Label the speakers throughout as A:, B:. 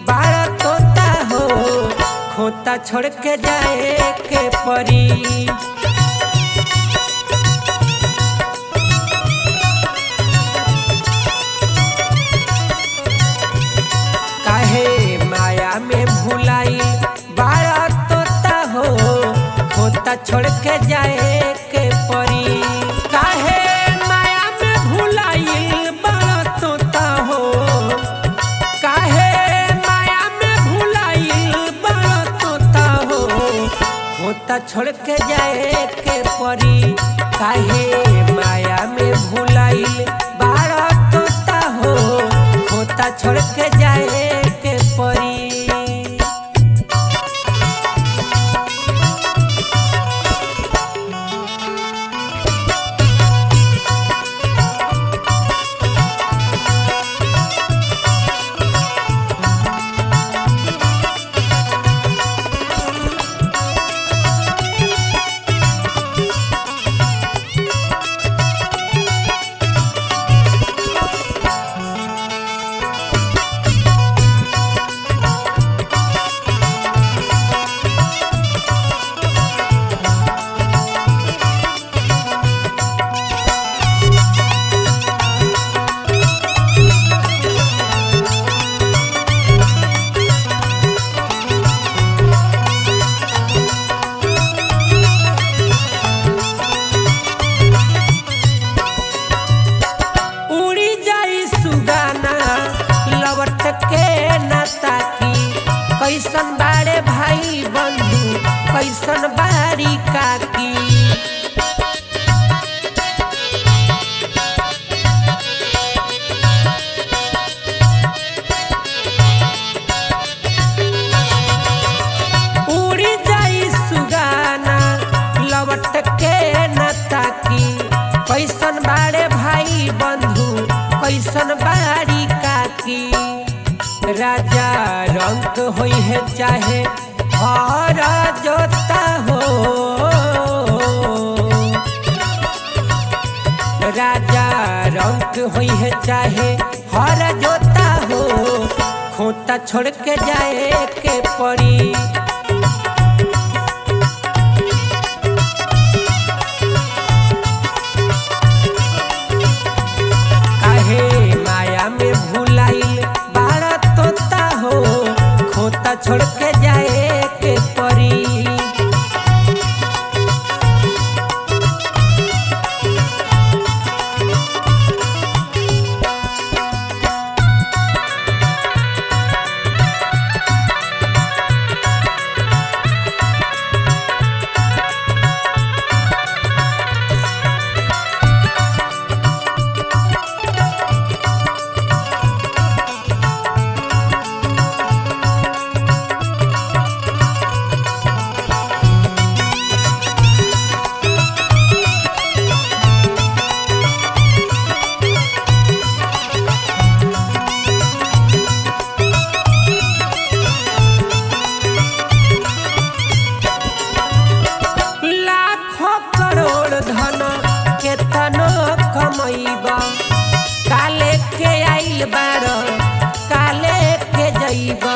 A: बाड़ा तोता हो खोता छोड़ के जाए के परी। काहे माया में भुलाई बाड़ा तोता हो खोता छोड़ के जाए के परी। काहे माया में भुलाई बाड़ा तोता हो, काहे माया में भुलाई बाड़ा तोता हो खोता छोड़ के जाए के परी। काहे माया में भुलाई बाड़ा तोता हो खोता छोड़ के जाए के परी। कैसन बाड़े भाई बंधु कैसन बारी काकी। उड़ी जाई सुगाना लवट के न ताकी। कैसन बाड़े भाई बंधु कैसन बारी काकी। राजा रंग होई है चाहे हर जोता हो, राजा रंग होई है चाहे हर जोता हो खोता छोड़ के जाए के परी। काहे माया में भुलाइल बाड़ा तोता हो खोता छोड़ के जाए के परी। काले के आइल बार काले के जइबा।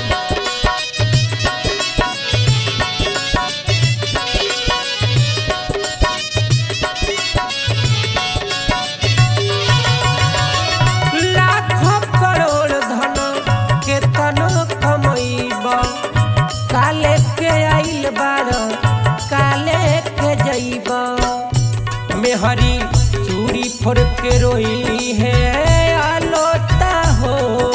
A: लाखों करोड़ धन के तनो कमइबा। काले के आइल बार काले के जइबा। मेहरी चूड़ी फोड़ के रोई है आलोता हो,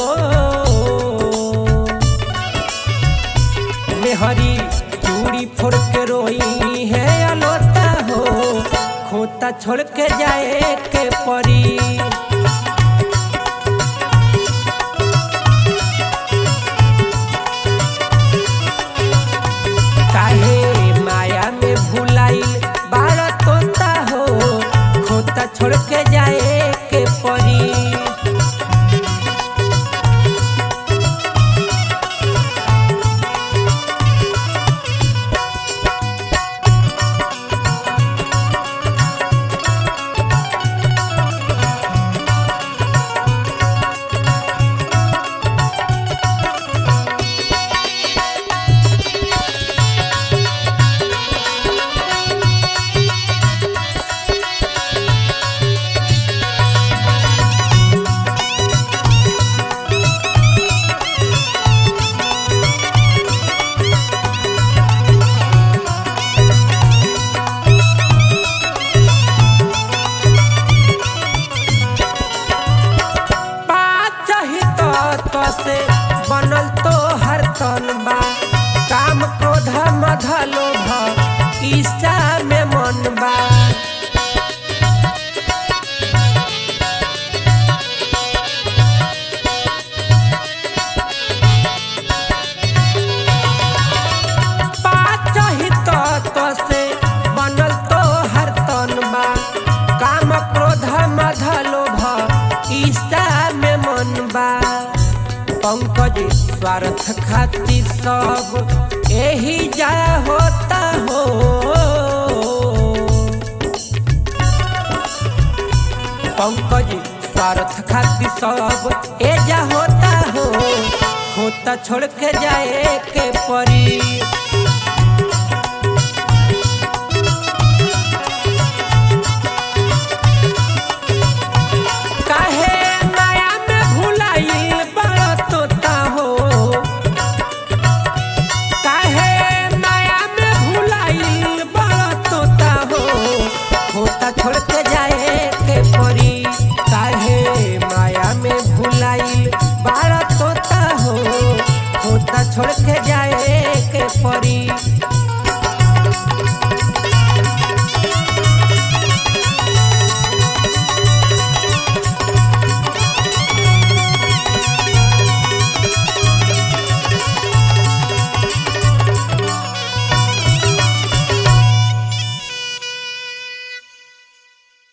A: मेहरी चूड़ी फोड़ के रोई है आलोता हो खोता छोड़ के जाए के परी। काहे माया में भुलाइल बाड़ा तोता हो खोता छोड़ के जाए के परी। स्वार्थ खातिर सब यही जा होता हो। पंकज स्वार्थ खातिर सब ए जा होता हो, खोता छोड़ के जाए के परी।